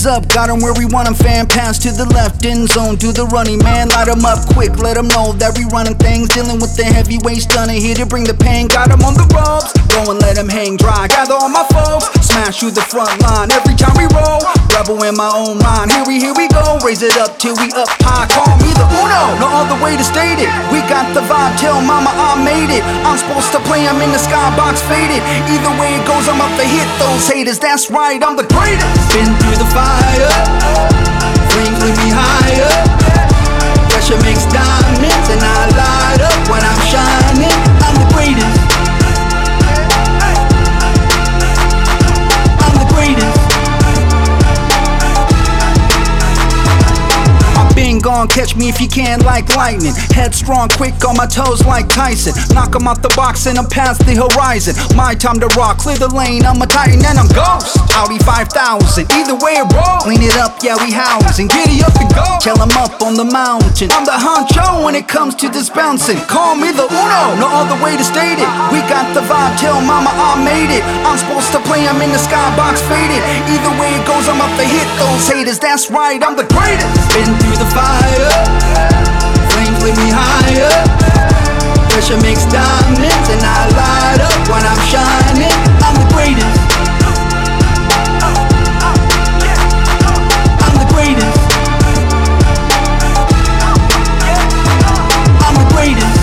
hands up, got him where we want him, fan pass to the left, end zone, do the running man, light him up quick, let him know that we running things, dealing with the heavyweight stunner, here to bring the pain, got him on the ropes, go and let him hang dry, gather all my folks, smash through the front line, every time we roll, rebel in my own mind, here we go, raise it up till we up high, call me the Uno, no other way to state it, we got the vibe, tell mama I made it, I'm supposed to play him in the skybox faded, either way it goes I'm up to hit those haters, that's right, I'm the greatest, been through the fire, flames lead me higher, pressure makes diamonds and I light up when I'm shining, I'm the greatest, I'm the greatest, I've been gone, catch me if you can like lightning, headstrong, quick on my toes like Tyson, knock 'em out the box and I'm past the horizon, my time to rock, clear the lane, I'm a titan and I'm ghost, Audi 5000, either way it rolls, clean it up, yeah we housing, giddy up and go, tell 'em up on the mountain, I'm the honcho when it comes to this bouncing, call me the Uno, no other way to state it, we got the vibe, tell mama I made it, I'm supposed to play him in the skybox faded, either way it goes I'm up to hit those haters, that's right, I'm the greatest, been through the fire, flames lead me higher, pressure makes diamonds and I light up when I'm shining, I'm the greatest, I'm the greatest, I'm the greatest,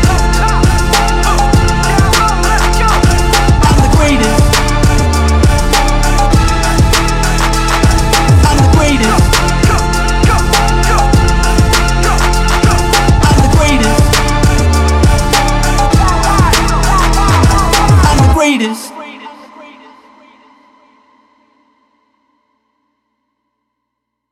I'm the greatest, I'm the greatest, greatest.